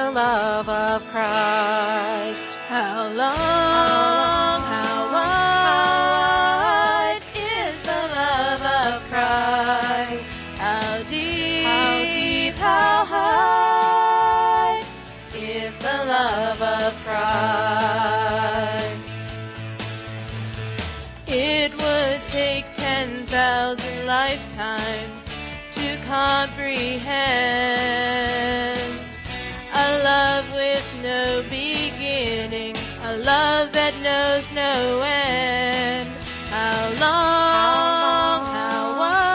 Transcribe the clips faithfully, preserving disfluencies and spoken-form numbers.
the love of Christ. How long, how wide is the love of Christ? How deep, How deep, how high is the love of Christ? It would take ten thousand lifetimes to comprehend a love with no beginning, a love that knows no end. How long, how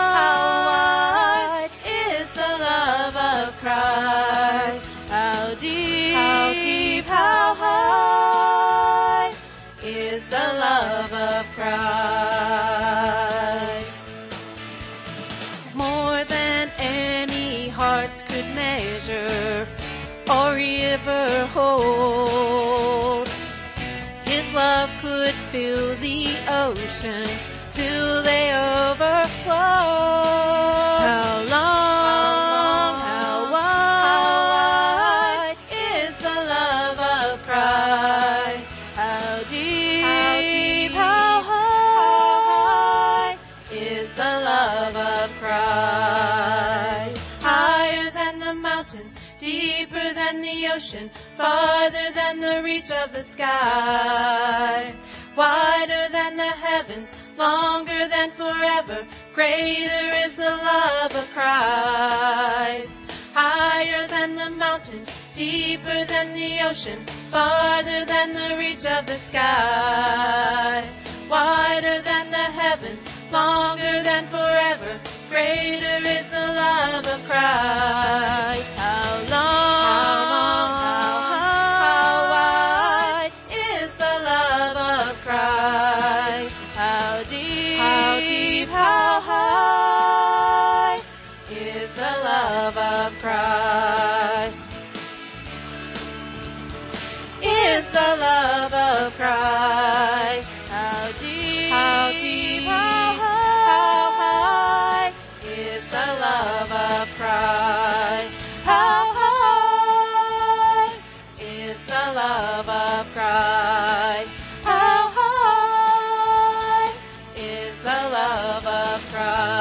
wide is the love of Christ? How deep, How deep, how high is the love of Christ? More than any hearts could measure or ever hold, His love could fill the oceans till they overflow. How long, how wide is the love of Christ? How deep, How deep, how high is the love of Christ? Higher than the mountains, deeper than the ocean, farther than the reach of the sky, wider than the heavens, longer than forever, greater is the love of Christ. Higher than the mountains, deeper than the ocean, farther than the reach of the sky, wider than the heavens, longer than forever, greater is the love of Christ. How long, how wide is the love of Christ? How deep, How deep, how high is the love of Christ? Is the love of Christ? How deep, How deep, how high is the love of Christ? How high is the love of Christ? How high is the love of Christ?